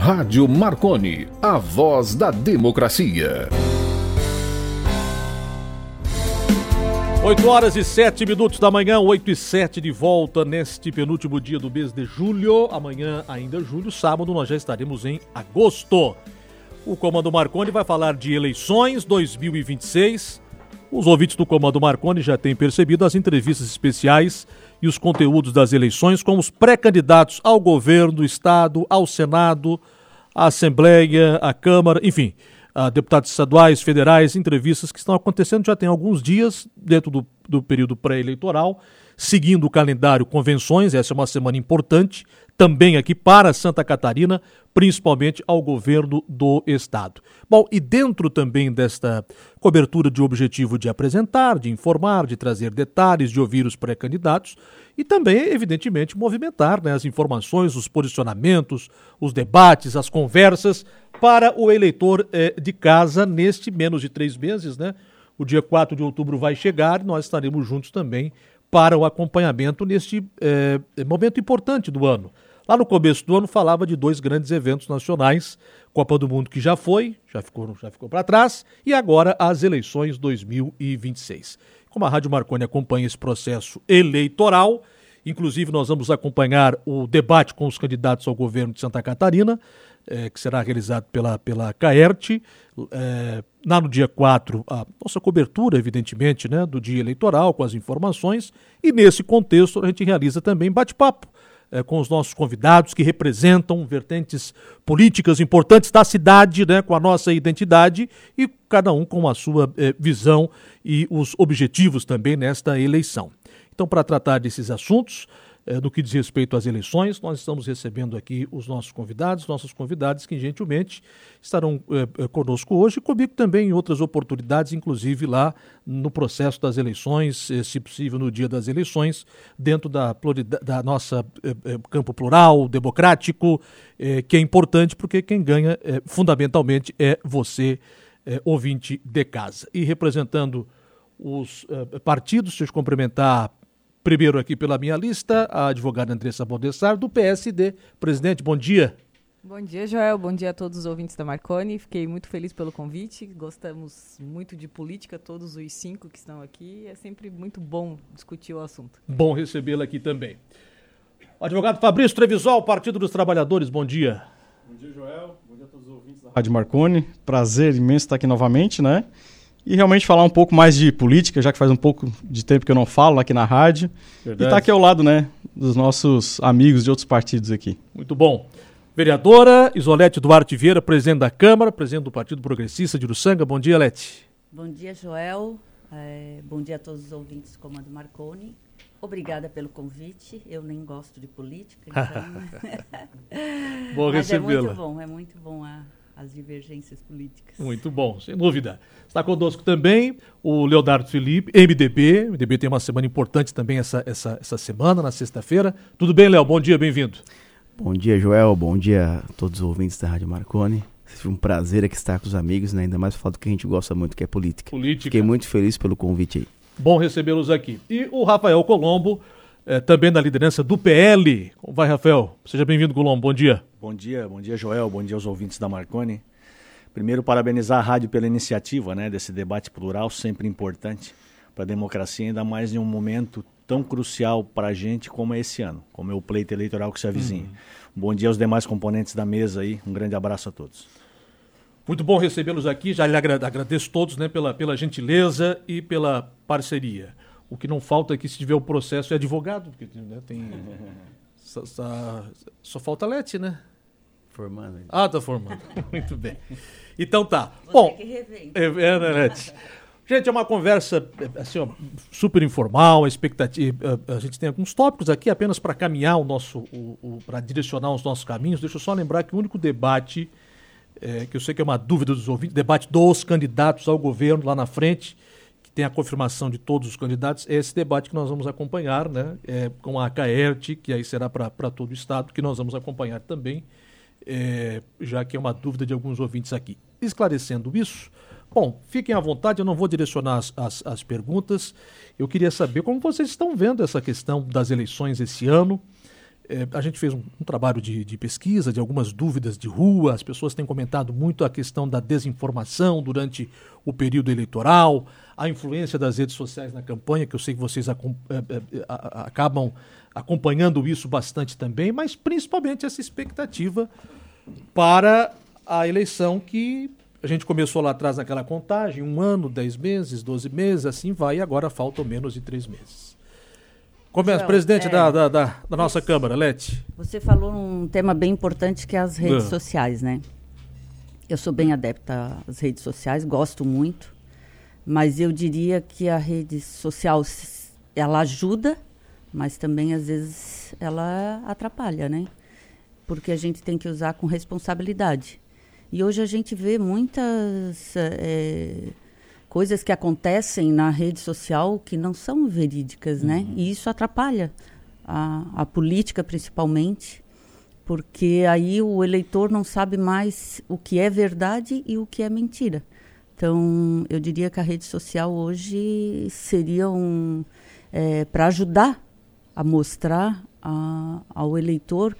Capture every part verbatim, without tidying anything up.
Rádio Marconi, a voz da democracia. oito horas e sete minutos da manhã, oito e sete de volta neste penúltimo dia do mês de julho. Amanhã ainda julho, sábado nós já estaremos em agosto. O Comando Marconi vai falar de eleições dois mil e vinte e seis. Os ouvintes do Comando Marconi já têm percebido as entrevistas especiais e os conteúdos das eleições com os pré-candidatos ao governo do Estado, ao Senado, à Assembleia, à Câmara, enfim, a deputados estaduais, federais, entrevistas que estão acontecendo já tem alguns dias dentro do, do período pré-eleitoral, seguindo o calendário convenções. Essa é uma semana importante também aqui para Santa Catarina, principalmente ao governo do Estado. Bom, e dentro também desta cobertura de objetivo de apresentar, de informar, de trazer detalhes, de ouvir os pré-candidatos e também, evidentemente, movimentar, né, as informações, os posicionamentos, os debates, as conversas para o eleitor eh, de casa neste menos de três meses, né? O dia quatro de outubro vai chegar e nós estaremos juntos também para o acompanhamento neste eh, momento importante do ano. Lá no começo do ano falava de dois grandes eventos nacionais, Copa do Mundo que já foi, já ficou, já ficou para trás, e agora as eleições dois mil e vinte e seis. Como a Rádio Marconi acompanha esse processo eleitoral, inclusive nós vamos acompanhar o debate com os candidatos ao governo de Santa Catarina, eh, que será realizado pela, pela CAERT, eh, lá no dia quatro, a nossa cobertura, evidentemente, né, do dia eleitoral, com as informações, e nesse contexto a gente realiza também bate-papo É, com os nossos convidados que representam vertentes políticas importantes da cidade, né, com a nossa identidade e cada um com a sua é, visão e os objetivos também nesta eleição. Então, para tratar desses assuntos, é, no que diz respeito às eleições, nós estamos recebendo aqui os nossos convidados, nossos convidados que gentilmente estarão é, é, conosco hoje, comigo também em outras oportunidades, inclusive lá no processo das eleições, é, se possível no dia das eleições, dentro da, da nossa é, é, campo plural, democrático, é, que é importante porque quem ganha é, fundamentalmente é você, é, ouvinte de casa. E representando os é, partidos, deixa eu cumprimentar primeiro aqui pela minha lista, a advogada Andressa Baldessar, do P S D. Presidente, bom dia. Bom dia, Joel. Bom dia a todos os ouvintes da Marconi. Fiquei muito feliz pelo convite. Gostamos muito de política, todos os cinco que estão aqui. É sempre muito bom discutir o assunto. Bom recebê-la aqui também. O advogado Fabrício Trevisol, Partido dos Trabalhadores, bom dia. Bom dia, Joel. Bom dia a todos os ouvintes da Rádio Marconi. Prazer imenso estar aqui novamente, né? E realmente falar um pouco mais de política, já que faz um pouco de tempo que eu não falo aqui na rádio. Verdade. E estar aqui ao lado, né, dos nossos amigos de outros partidos aqui. Muito bom. Vereadora Isolete Duarte Vieira, presidente da Câmara, presidente do Partido Progressista de Uruçanga. Bom dia, Lete. Bom dia, Joel. É, bom dia a todos os ouvintes do Comando Marconi. Obrigada pelo convite. Eu nem gosto de política, então... Bom recebê-la. É muito bom, é muito bom a... as divergências políticas. Muito bom, sem dúvida. Está conosco também o Leonardo Felipe, M D B. M D B tem uma semana importante também essa, essa, essa semana, na sexta-feira. Tudo bem, Léo? Bom dia, bem-vindo. Bom dia, Joel. Bom dia a todos os ouvintes da Rádio Marconi. Foi um prazer aqui estar com os amigos, né? Ainda mais falando do que a gente gosta muito, que é política. Política. Fiquei muito feliz pelo convite aí. Bom recebê-los aqui. E o Rafael Colombo, eh, também na liderança do P L. Como vai, Rafael? Seja bem-vindo, Colombo. Bom dia. Bom dia, bom dia, Joel. Bom dia aos ouvintes da Marconi. Primeiro, parabenizar a rádio pela iniciativa, né, desse debate plural, sempre importante para a democracia, ainda mais em um momento tão crucial para a gente como é esse ano, como é o pleito eleitoral que se avizinha. Uhum. Bom dia aos demais componentes da mesa aí. Um grande abraço a todos. Muito bom recebê-los aqui. Já lhe agradeço todos, né, pela, pela gentileza e pela parceria. O que não falta aqui, se tiver o processo, é advogado, porque, né, tem... só, só, só falta a Lete, né? Formando. Ah, tá formando. Muito bem. Então tá. Bom, é, é, né, Lete? Gente, é uma conversa assim, ó, super informal, a expectativa. A, a gente tem alguns tópicos aqui apenas para caminhar o nosso, o, o, para direcionar os nossos caminhos. Deixa eu só lembrar que o único debate, é, que eu sei que é uma dúvida dos ouvintes, debate dos candidatos ao governo lá na frente, que tem a confirmação de todos os candidatos, é esse debate que nós vamos acompanhar, né? É, com a CAERT, que aí será para todo o estado, que nós vamos acompanhar também. É, já que é uma dúvida de alguns ouvintes aqui. Esclarecendo isso, bom, fiquem à vontade, eu não vou direcionar as, as, as perguntas. Eu queria saber como vocês estão vendo essa questão das eleições esse ano. É, a gente fez um, um trabalho de, de pesquisa, de algumas dúvidas de rua, as pessoas têm comentado muito a questão da desinformação durante o período eleitoral, a influência das redes sociais na campanha, que eu sei que vocês acom- é, é, a, a, acabam acompanhando isso bastante também, mas principalmente essa expectativa para a eleição que a gente começou lá atrás naquela contagem, um ano, dez meses, doze meses, assim vai, e agora faltam menos de três meses. Começa, Joel, presidente é, da, da, da, da nossa Câmara, Lete. Você falou um tema bem importante que é as redes Ah. sociais, né? Eu sou bem adepta às redes sociais, gosto muito, mas eu diria que a rede social, s- ela ajuda, mas também às vezes ela atrapalha, né? Porque a gente tem que usar com responsabilidade. E hoje a gente vê muitas eh, coisas que acontecem na rede social que não são verídicas, né? E isso atrapalha a, a política, principalmente, porque aí o eleitor não sabe mais o que é verdade e o que é mentira. Então, eu diria que a rede social hoje seria um, é, para ajudar a mostrar a, ao eleitor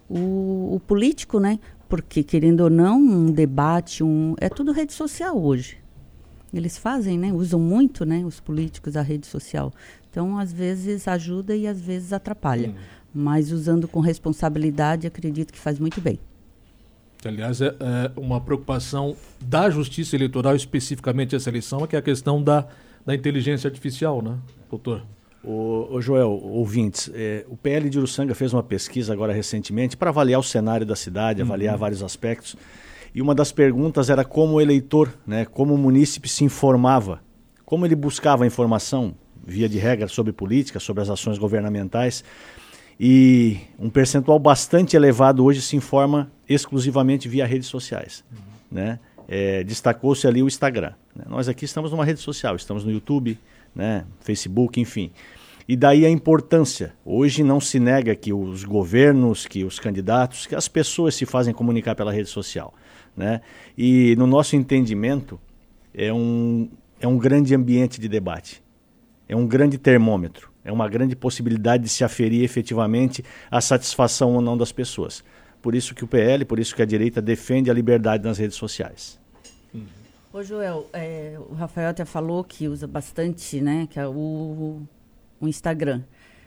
o, o político, né? Porque, querendo ou não, um debate, um, é tudo rede social hoje. Eles fazem, né? Usam muito, né? Os políticos a rede social. Então, às vezes ajuda e às vezes atrapalha. Hum. Mas usando com responsabilidade, acredito que faz muito bem. Aliás, é, é uma preocupação da Justiça Eleitoral, especificamente essa eleição, é que é a questão da, da inteligência artificial, né, doutor? Ô, ô Joel, ouvintes, é, o P L de Uruçanga fez uma pesquisa agora recentemente para avaliar o cenário da cidade, avaliar vários aspectos. E uma das perguntas era como o eleitor, né, como o munícipe se informava, como ele buscava informação, via de regra, sobre política, sobre as ações governamentais. E um percentual bastante elevado hoje se informa exclusivamente via redes sociais. Uhum. Né? É, destacou-se ali o Instagram. Né? Nós aqui estamos numa rede social, estamos no YouTube, né? Facebook, enfim. E daí a importância. Hoje não se nega que os governos, que os candidatos, que as pessoas se fazem comunicar pela rede social. Né? E no nosso entendimento, é um, é um grande ambiente de debate. É um grande termômetro. É uma grande possibilidade de se aferir efetivamente a satisfação ou não das pessoas. Por isso que o P L, por isso que a direita defende a liberdade nas redes sociais. Uhum. Ô Joel, é, o Rafael até falou que usa bastante, né, que é o, o Instagram.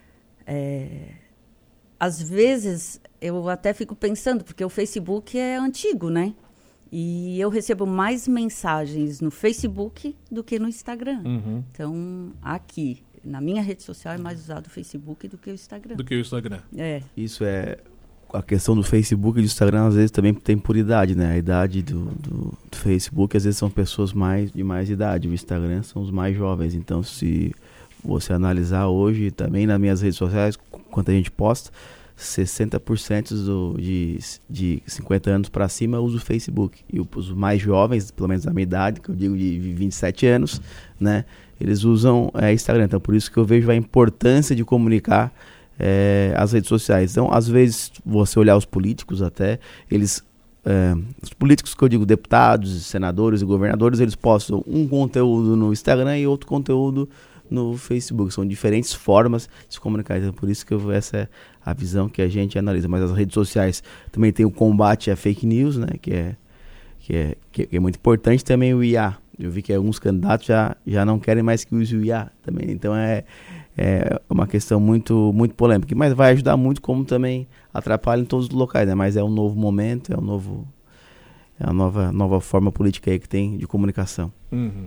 É, às vezes eu até fico pensando, porque o Facebook é antigo, né? E eu recebo mais mensagens no Facebook do que no Instagram. Uhum. Então, aqui, na minha rede social, é mais usado o Facebook do que o Instagram. Do que o Instagram. É. Isso é... A questão do Facebook e do Instagram, às vezes, também tem por idade, né? A idade do, do, do Facebook, às vezes, são pessoas mais, de mais idade. O Instagram são os mais jovens. Então, se você analisar hoje, também nas minhas redes sociais, quanto a gente posta, sessenta por cento do, de, de cinquenta anos para cima usa o Facebook. E os mais jovens, pelo menos da minha idade, que eu digo de vinte e sete anos, né? Eles usam é, Instagram. Então, por isso que eu vejo a importância de comunicar é, as redes sociais. Então, às vezes, você olhar os políticos até, eles... É, os políticos que eu digo, deputados, senadores e governadores, eles postam um conteúdo no Instagram e outro conteúdo no Facebook. São diferentes formas de se comunicar. Então, por isso que eu, essa é a visão que a gente analisa. Mas as redes sociais também tem o combate à fake news, né? Que é, que é, que é muito importante. Também o I A. Eu vi que alguns candidatos já, já não querem mais que use o I A também. Então é, é uma questão muito, muito polêmica. Mas vai ajudar muito, como também atrapalha em todos os locais, né? Mas é um novo momento, é um novo, é uma nova, nova forma política aí que tem de comunicação. Uhum.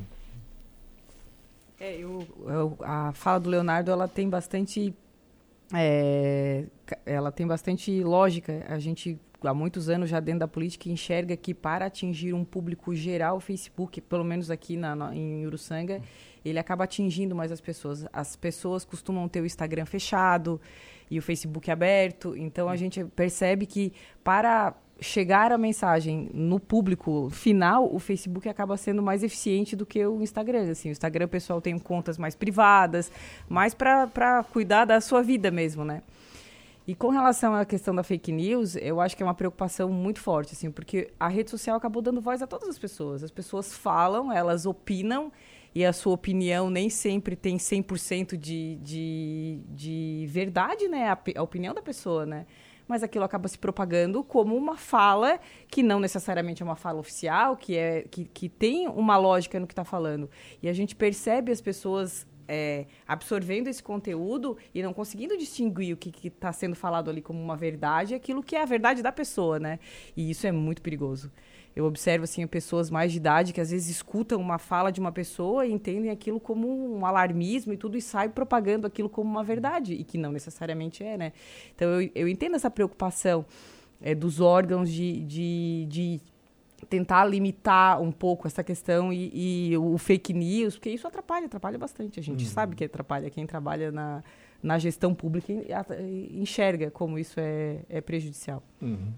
É, eu, eu, a fala do Leonardo, ela tem bastante, é, ela tem bastante lógica. A gente, há muitos anos já dentro da política, enxerga que para atingir um público geral, o Facebook, pelo menos aqui na, na, em Uruçanga, ele acaba atingindo mais as pessoas. As pessoas costumam ter o Instagram fechado e o Facebook aberto, então a gente percebe que para chegar a mensagem no público final, o Facebook acaba sendo mais eficiente do que o Instagram. Assim, o Instagram, o pessoal tem contas mais privadas, mais para cuidar da sua vida mesmo, né? E com relação à questão da fake news, eu acho que é uma preocupação muito forte, assim, porque a rede social acabou dando voz a todas as pessoas. As pessoas falam, elas opinam, e a sua opinião nem sempre tem cem por cento de, de, de verdade, né? A, a opinião da pessoa, né? Mas aquilo acaba se propagando como uma fala que não necessariamente é uma fala oficial, que, é, que, que tem uma lógica no que está falando. E a gente percebe as pessoas é, absorvendo esse conteúdo e não conseguindo distinguir o que está sendo falado ali como uma verdade e aquilo que é a verdade da pessoa, né? E isso é muito perigoso. Eu observo, assim, pessoas mais de idade que às vezes escutam uma fala de uma pessoa e entendem aquilo como um alarmismo e tudo, e saem propagando aquilo como uma verdade, e que não necessariamente é, né? Então, eu, eu entendo essa preocupação é, dos órgãos de, de, de tentar limitar um pouco essa questão e, e o fake news, porque isso atrapalha, atrapalha bastante. A gente uhum. sabe que atrapalha. Quem trabalha na, na gestão pública enxerga como isso é, é prejudicial. Uhum.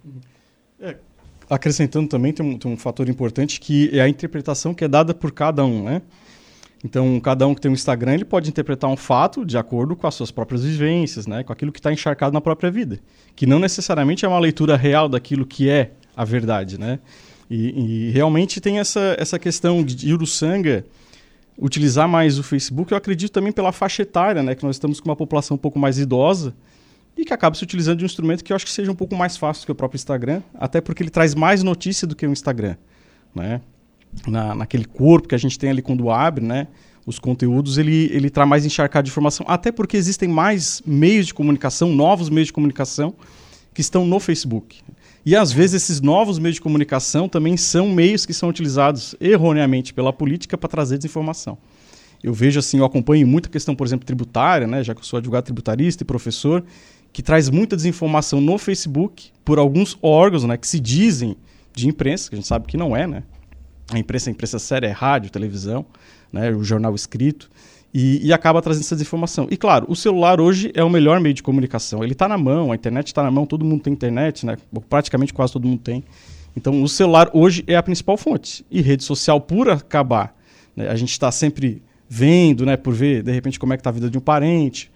É. Acrescentando também, tem um, tem um fator importante que é a interpretação que é dada por cada um, né? Então, cada um que tem um Instagram, ele pode interpretar um fato de acordo com as suas próprias vivências, né? Com aquilo que está encharcado na própria vida. Que não necessariamente é uma leitura real daquilo que é a verdade, né? E, e realmente tem essa, essa questão de Uruçanga utilizar mais o Facebook, eu acredito também pela faixa etária, né? Que nós estamos com uma população um pouco mais idosa, e que acaba se utilizando de um instrumento que eu acho que seja um pouco mais fácil que o próprio Instagram, até porque ele traz mais notícia do que o Instagram, né? Na, naquele corpo que a gente tem ali quando abre, né? Os conteúdos, ele, ele traz mais encharcado de informação, até porque existem mais meios de comunicação, novos meios de comunicação, que estão no Facebook. E às vezes esses novos meios de comunicação também são meios que são utilizados erroneamente pela política para trazer desinformação. Eu vejo assim, eu acompanho muita questão, por exemplo, tributária, né? Já que eu sou advogado tributarista e professor, que traz muita desinformação no Facebook por alguns órgãos, né, que se dizem de imprensa, que a gente sabe que não é, né? A imprensa, a imprensa séria é rádio, televisão, né, o jornal escrito, e, e acaba trazendo essa desinformação. E claro, o celular hoje é o melhor meio de comunicação. Ele está na mão, a internet está na mão, todo mundo tem internet, né? Praticamente quase todo mundo tem. Então o celular hoje é a principal fonte. E rede social, por acabar, né, a gente está sempre vendo, né, por ver, de repente, como é que está a vida de um parente,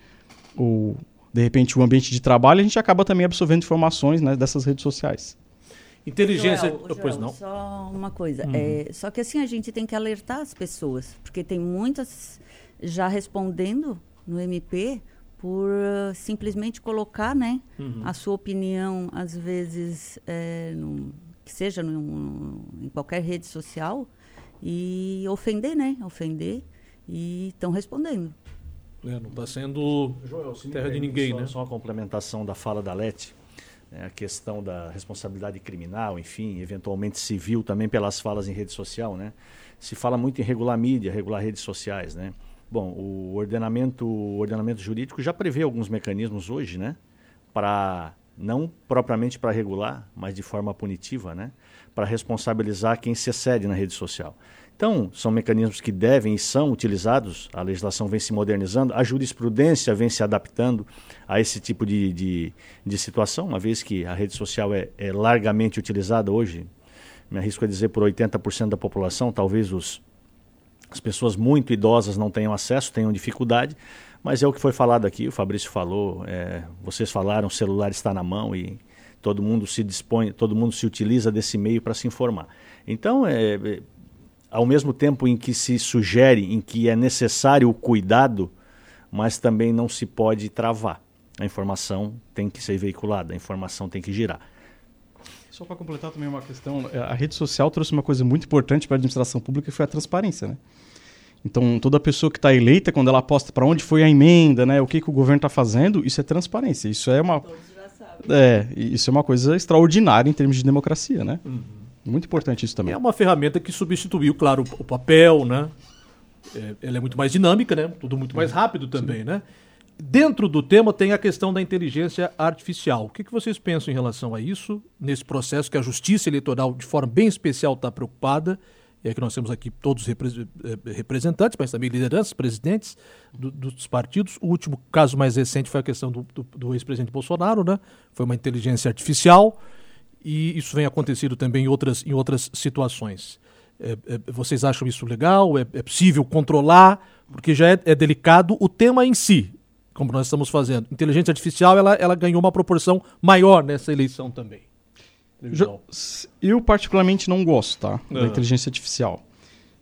ou de repente, o ambiente de trabalho, a gente acaba também absorvendo informações, né, dessas redes sociais. Inteligência... Joel, Joel, pois não. Só uma coisa. Uhum. É, só que assim, a gente tem que alertar as pessoas, porque tem muitas já respondendo no M P por uh, simplesmente colocar, né, uhum. a sua opinião, às vezes, é, no, que seja no, no, em qualquer rede social, e ofender, né? Ofender, e estão respondendo. É, não está sendo Joel, terra de ninguém, só, né? Só uma complementação da fala da Leti, né, a questão da responsabilidade criminal, enfim, eventualmente civil também pelas falas em rede social, né? Se fala muito em regular mídia, regular redes sociais, né? Bom, o ordenamento, o ordenamento jurídico já prevê alguns mecanismos hoje, né? Para, não propriamente para regular, mas de forma punitiva, né? Para responsabilizar quem se excede na rede social. Então, são mecanismos que devem e são utilizados, a legislação vem se modernizando, a jurisprudência vem se adaptando a esse tipo de, de, de situação, uma vez que a rede social é, é largamente utilizada hoje, me arrisco a dizer por oitenta por cento da população, talvez os, as pessoas muito idosas não tenham acesso, tenham dificuldade, mas é o que foi falado aqui, o Fabrício falou, é, vocês falaram, o celular está na mão e todo mundo se dispõe, todo mundo se utiliza desse meio para se informar. Então, é... é ao mesmo tempo em que se sugere, em que é necessário o cuidado, mas também não se pode travar. A informação tem que ser veiculada, a informação tem que girar. Só para completar também uma questão, a rede social trouxe uma coisa muito importante para a administração pública, que foi a transparência, né? Então, toda pessoa que está eleita, quando ela posta para onde foi a emenda, né, o que, que o governo está fazendo, isso é transparência. Isso é uma, Todos já sabem. É, isso é uma coisa extraordinária em termos de democracia, né? Uhum. Muito importante isso também. É uma ferramenta que substituiu, claro, o papel, né? É, ela é muito mais dinâmica, né? Tudo muito mais rápido também, Sim. né? Dentro do tema tem a questão da inteligência artificial. O que, que vocês pensam em relação a isso, nesse processo que a Justiça Eleitoral, de forma bem especial, está preocupada? E é que nós temos aqui todos repre- representantes, mas também lideranças, presidentes do, dos partidos. O último caso mais recente foi a questão do, do, do ex-presidente Bolsonaro, né? Foi uma inteligência artificial. E isso vem acontecendo também em outras, em outras situações. É, é, vocês acham isso legal? É, é possível controlar? Porque já é, é delicado o tema em si, como nós estamos fazendo. Inteligência artificial, ela, ela ganhou uma proporção maior nessa eleição também. Eu particularmente não gosto, tá, da uhum. inteligência artificial.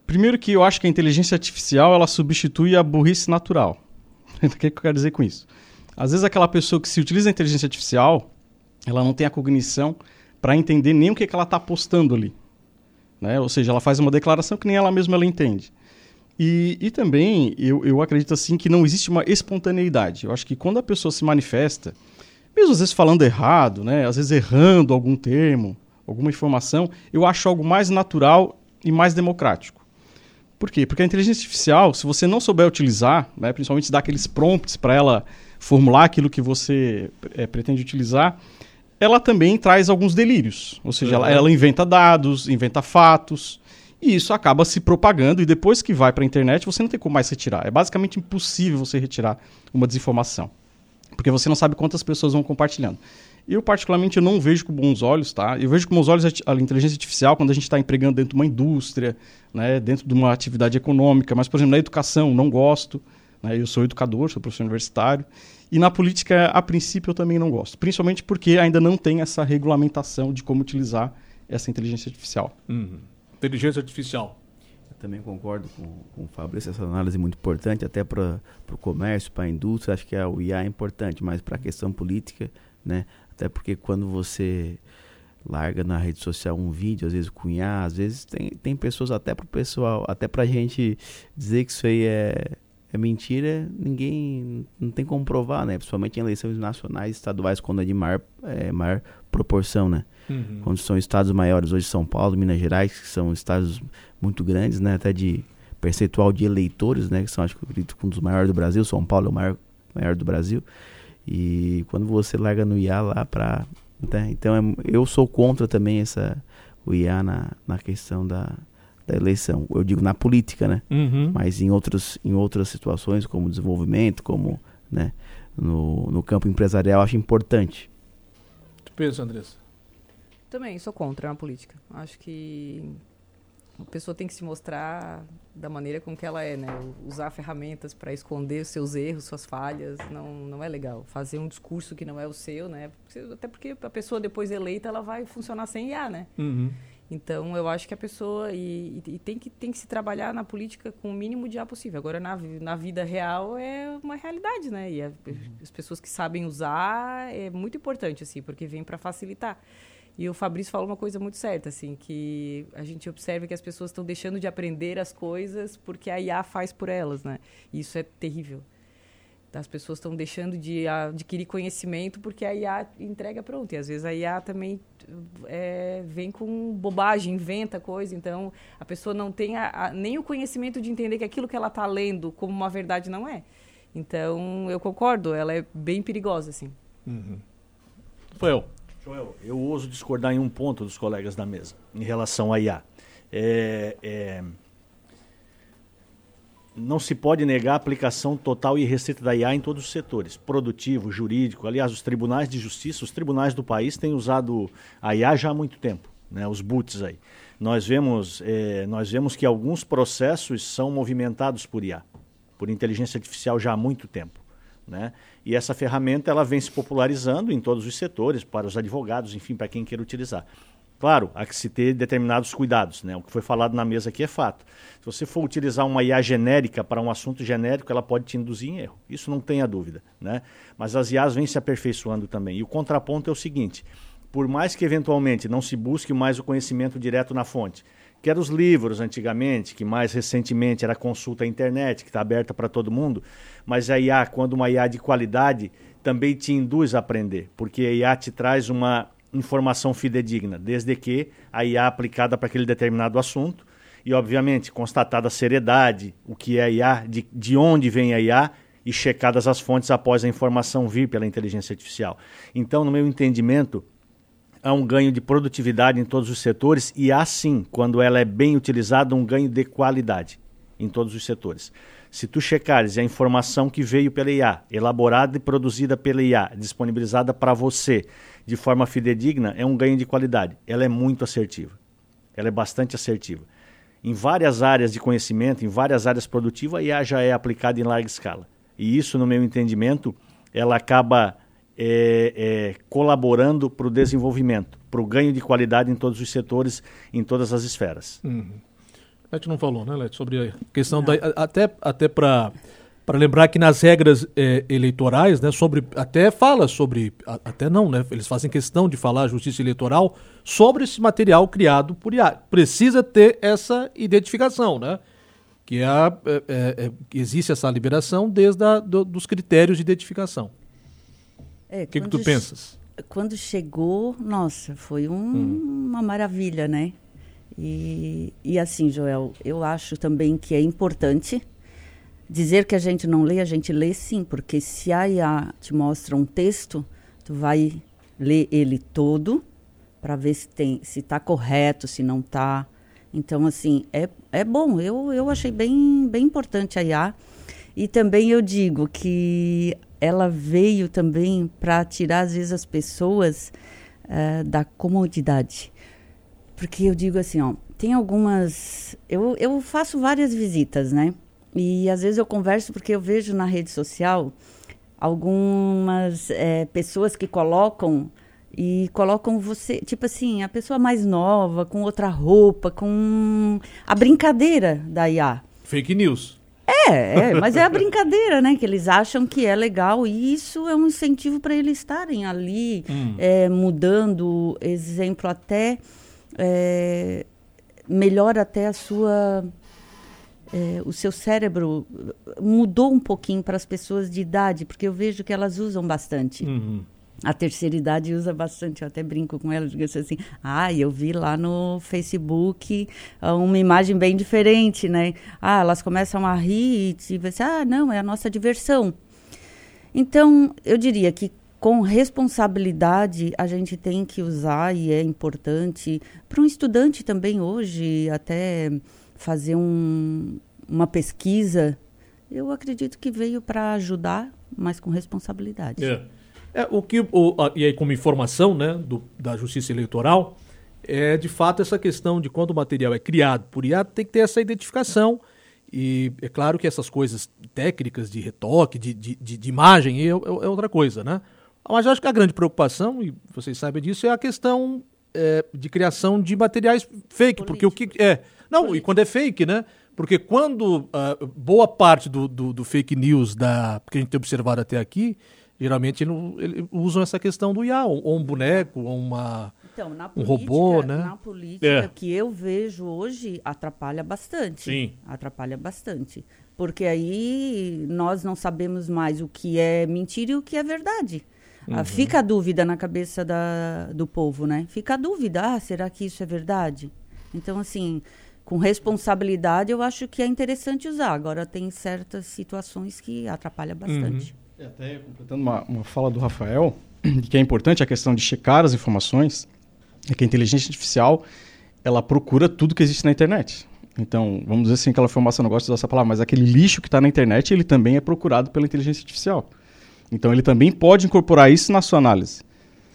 Primeiro que eu acho que a inteligência artificial ela substitui a burrice natural. O que, que eu quero dizer com isso? Às vezes aquela pessoa que se utiliza a inteligência artificial, ela não tem a cognição para entender nem o que, que ela está postando ali. Né? Ou seja, ela faz uma declaração que nem ela mesma ela entende. E, e também eu, eu acredito assim que não existe uma espontaneidade. Eu acho que quando a pessoa se manifesta, mesmo às vezes falando errado, né? Às vezes errando algum termo, alguma informação, eu acho algo mais natural e mais democrático. Por quê? Porque a inteligência artificial, se você não souber utilizar, né, principalmente dar aqueles prompts para ela formular aquilo que você é, pretende utilizar, ela também traz alguns delírios. Ou seja, uhum. ela, ela inventa dados, inventa fatos, e isso acaba se propagando, e depois que vai para a internet, você não tem como mais retirar. É basicamente impossível você retirar uma desinformação, porque você não sabe quantas pessoas vão compartilhando. Eu, particularmente, eu não vejo com bons olhos, tá? Eu vejo com bons olhos a, a inteligência artificial quando a gente está empregando dentro de uma indústria, né, dentro de uma atividade econômica, mas, por exemplo, na educação, não gosto. Né, eu sou educador, sou professor universitário. E na política, a princípio, eu também não gosto. Principalmente porque ainda não tem essa regulamentação de como utilizar essa inteligência artificial. Uhum. Inteligência artificial. Eu também concordo com, com o Fabrício, essa análise é muito importante, até para o comércio, para a indústria, acho que a, o I A é importante, mas para a questão política, né? Até porque quando você larga na rede social um vídeo, às vezes com I A, às vezes tem, tem pessoas, até para o pessoal, até para a gente dizer que isso aí é, é mentira, ninguém, não tem como provar, né? Principalmente em eleições nacionais, estaduais, quando é de maior, é, maior proporção, né? Uhum. Quando são estados maiores, hoje São Paulo, Minas Gerais, que são estados muito grandes, né? Até de percentual de eleitores, né? Que são, acho que, acredito, um dos maiores do Brasil. São Paulo é o maior, maior do Brasil. E quando você larga no I A lá para... Né? Então, é, eu sou contra também essa, o I A na, na questão da, da eleição. Eu digo na política, né? Uhum. Mas em, outros, em outras situações, como desenvolvimento, como, né? no, no campo empresarial, acho importante. Tu pensa, Andressa? Também sou contra na política. Acho que a pessoa tem que se mostrar da maneira com que ela é, né? Usar ferramentas para esconder os seus erros, suas falhas, não, não é legal. Fazer um discurso que não é o seu, né? Até porque a pessoa depois eleita, ela vai funcionar sem I A, né? Uhum. Então, eu acho que a pessoa... E, e tem, que, tem que se trabalhar na política com o mínimo de I A possível. Agora, na, na vida real, é uma realidade, né? E a, as pessoas que sabem usar é muito importante, assim, porque vem para facilitar. E o Fabrício falou uma coisa muito certa, assim, que a gente observa que as pessoas estão deixando de aprender as coisas porque a I A faz por elas, né? E isso é terrível. As pessoas estão deixando de adquirir conhecimento porque a I A entrega pronto. E às vezes a I A também é, vem com bobagem, inventa coisa. Então, a pessoa não tem a, a, nem o conhecimento de entender que aquilo que ela está lendo como uma verdade não é. Então, eu concordo, ela é bem perigosa, assim. Uhum. Foi eu. Joel, eu ouso discordar em um ponto dos colegas da mesa, em relação à I A. É, é, não se pode negar a aplicação total e restrita da I A em todos os setores, produtivo, jurídico. Aliás, os tribunais de justiça, os tribunais do país têm usado a I A já há muito tempo, né, os boots aí. Nós vemos, é, nós vemos que alguns processos são movimentados por I A, por inteligência artificial já há muito tempo. Né? E essa ferramenta ela vem se popularizando em todos os setores, para os advogados, enfim, para quem queira utilizar. Claro, há que se ter determinados cuidados, né? O que foi falado na mesa aqui é fato. Se você for utilizar uma I A genérica para um assunto genérico, ela pode te induzir em erro. Isso não tenha dúvida, né? Mas as I As vêm se aperfeiçoando também. E o contraponto é o seguinte, por mais que eventualmente não se busque mais o conhecimento direto na fonte, que eram os livros antigamente, que mais recentemente era consulta à internet, que está aberta para todo mundo, mas a I A, quando uma I A de qualidade, também te induz a aprender, porque a I A te traz uma informação fidedigna, desde que a I A aplicada para aquele determinado assunto, e obviamente constatada a seriedade, o que é a I A, de, de onde vem a I A, e checadas as fontes após a informação vir pela inteligência artificial. Então, no meu entendimento, há um ganho de produtividade em todos os setores e há sim, quando ela é bem utilizada, um ganho de qualidade em todos os setores. Se tu checares a informação que veio pela I A, elaborada e produzida pela I A, disponibilizada para você de forma fidedigna, é um ganho de qualidade. Ela é muito assertiva. Ela é bastante assertiva. Em várias áreas de conhecimento, em várias áreas produtivas, a I A já é aplicada em larga escala. E isso, no meu entendimento, ela acaba... É, é, colaborando para o desenvolvimento, para o ganho de qualidade em todos os setores, em todas as esferas. Uhum. Leti não falou, né, Leti? Sobre a questão não. da... Até, até para... Para lembrar que nas regras é, eleitorais, né, sobre, até fala sobre, até não, né, eles fazem questão de falar, Justiça Eleitoral, sobre esse material criado por I A. Precisa ter essa identificação, né, que, é a, é, é, que existe essa liberação desde a, do, dos critérios de identificação. É, o que, que tu pensas? Quando chegou, nossa, foi um, hum. uma maravilha, né? E, e assim, Joel, eu acho também que é importante dizer que a gente não lê, a gente lê sim, porque se a I A te mostra um texto, tu vai ler ele todo para ver se tem, se está correto, se não está. Então, assim, é, é bom. Eu, eu achei bem, bem importante a I A. E também eu digo que ela veio também para tirar, às vezes, as pessoas uh, da comodidade. Porque eu digo assim, ó, tem algumas... Eu, eu faço várias visitas, né? E às vezes eu converso porque eu vejo na rede social algumas é, pessoas que colocam e colocam você, tipo assim, a pessoa mais nova, com outra roupa, com a brincadeira da I A. Fake news. É, é, mas é a brincadeira, né? Que eles acham que é legal e isso é um incentivo para eles estarem ali, hum. é, mudando, exemplo, até é, melhora até a sua... É, o seu cérebro mudou um pouquinho para as pessoas de idade, porque eu vejo que elas usam bastante. Uhum. A terceira idade usa bastante, eu até brinco com elas, digo assim, ah, eu vi lá no Facebook uma imagem bem diferente, né? Ah, elas começam a rir e tipo assim, ah, não, é a nossa diversão. Então, eu diria que com responsabilidade a gente tem que usar e é importante para um estudante também hoje, até... fazer um, uma pesquisa, eu acredito que veio para ajudar, mas com responsabilidade. É, é o que o, a, e aí como informação, né, do, da Justiça Eleitoral, é de fato essa questão de quando o material é criado por I A, tem que ter essa identificação. E é claro que essas coisas técnicas de retoque, de, de, de, de imagem, é, é outra coisa, né? Mas eu acho que a grande preocupação, e vocês sabem disso, é a questão é, de criação de materiais fake, político. Porque o que é... Não, político. E quando é fake, né? Porque quando uh, boa parte do, do, do fake news da, que a gente tem observado até aqui, geralmente eles, eles usam essa questão do I A, ou, ou um boneco, ou uma, então, na um política, robô, né? Na política é. que eu vejo hoje, atrapalha bastante. Sim. Atrapalha bastante. Porque aí nós não sabemos mais o que é mentira e o que é verdade. Uhum. Ah, fica a dúvida na cabeça da, do povo, né? Fica a dúvida, ah, será que isso é verdade? Então, assim... Com responsabilidade, eu acho que é interessante usar. Agora, tem certas situações que atrapalham bastante. Uhum. E até completando uma, uma fala do Rafael, que é importante a questão de checar as informações, é que a inteligência artificial, ela procura tudo que existe na internet. Então, vamos dizer assim, aquela informação, não gosto de usar essa palavra, mas aquele lixo que está na internet, ele também é procurado pela inteligência artificial. Então, ele também pode incorporar isso na sua análise.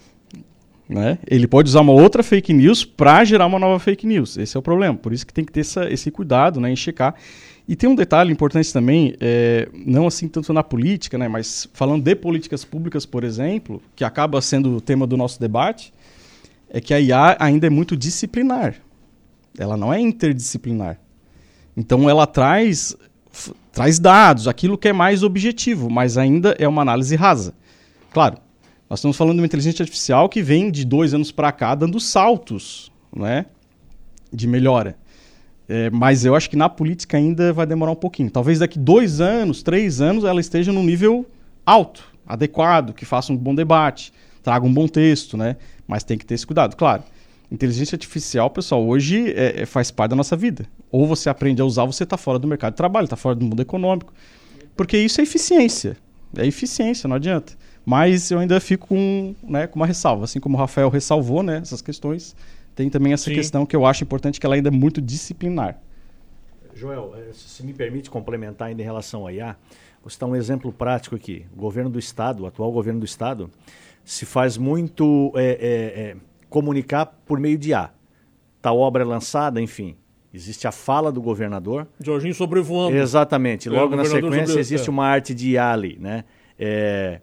Né? Ele pode usar uma outra fake news para gerar uma nova fake news. Esse é o problema. Por isso que tem que ter essa, esse cuidado, né, em checar. E tem um detalhe importante também, é, não assim tanto na política, né, mas falando de políticas públicas, por exemplo, que acaba sendo o tema do nosso debate, é que a I A ainda é muito disciplinar. Ela não é interdisciplinar. Então ela traz, f- traz dados, aquilo que é mais objetivo, mas ainda é uma análise rasa. Claro, nós estamos falando de uma inteligência artificial que vem de dois anos para cá dando saltos, né, de melhora. É, mas eu acho que na política ainda vai demorar um pouquinho. Talvez daqui dois anos, três anos, ela esteja num nível alto, adequado, que faça um bom debate, traga um bom texto, né? Mas tem que ter esse cuidado. Claro, inteligência artificial, pessoal, hoje é, é, faz parte da nossa vida. Ou você aprende a usar, você está fora do mercado de trabalho, está fora do mundo econômico. Porque isso é eficiência. É eficiência, não adianta. Mas eu ainda fico com, né, com uma ressalva. Assim como o Rafael ressalvou, né, essas questões, tem também essa Sim. questão que eu acho importante, que ela ainda é muito disciplinar. Joel, se me permite complementar ainda em relação à I A, vou citar um exemplo prático aqui. O governo do Estado, o atual governo do Estado, se faz muito é, é, é, comunicar por meio de I A. Tal obra é lançada, enfim. Existe a fala do governador. Jorginho sobrevoando. Exatamente. Logo é, na sequência sobre... existe é. uma arte de I A ali, né? É...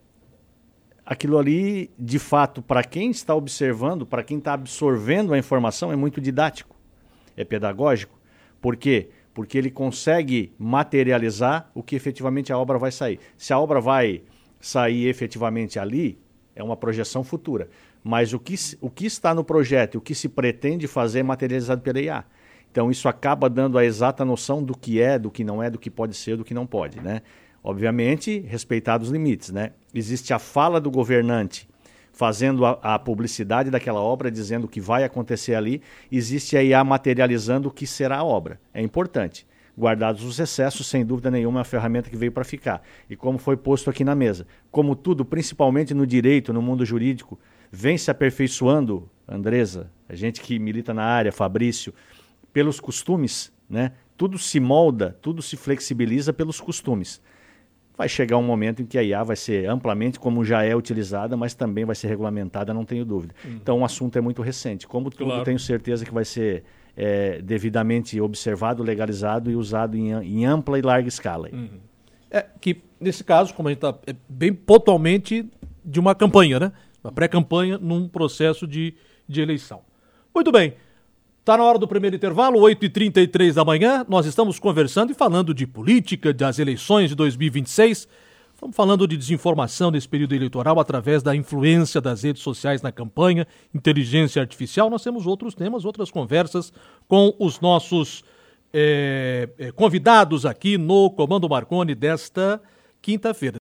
Aquilo ali, de fato, para quem está observando, para quem está absorvendo a informação, é muito didático, é pedagógico. Por quê? Porque ele consegue materializar o que efetivamente a obra vai sair. Se a obra vai sair efetivamente ali, é uma projeção futura. Mas o que, o que está no projeto e o que se pretende fazer é materializado pela I A. Então isso acaba dando a exata noção do que é, do que não é, do que pode ser, do que não pode, né? Obviamente, respeitados os limites, né? Existe a fala do governante fazendo a, a publicidade daquela obra, dizendo o que vai acontecer ali. Existe a I A materializando o que será a obra. É importante. Guardados os excessos, sem dúvida nenhuma, é uma ferramenta que veio para ficar. E como foi posto aqui na mesa, como tudo, principalmente no direito, no mundo jurídico, vem se aperfeiçoando, Andresa, a gente que milita na área, Fabrício, pelos costumes, né? Tudo se molda, tudo se flexibiliza pelos costumes. Vai chegar um momento em que a I A vai ser amplamente, como já é utilizada, mas também vai ser regulamentada, não tenho dúvida. Uhum. Então o assunto é muito recente. Como tudo, claro, tenho certeza que vai ser é, devidamente observado, legalizado e usado em, em ampla e larga escala. Uhum. É que, nesse caso, como a gente está é bem pontualmente de uma campanha, né? Uma pré-campanha num processo de, de eleição. Muito bem. Está na hora do primeiro intervalo, oito e trinta e três da manhã. Nós estamos conversando e falando de política, das eleições de dois mil e vinte e seis. Estamos falando de desinformação nesse período eleitoral através da influência das redes sociais na campanha, inteligência artificial. Nós temos outros temas, outras conversas com os nossos é, é, convidados aqui no Comando Marconi desta quinta-feira.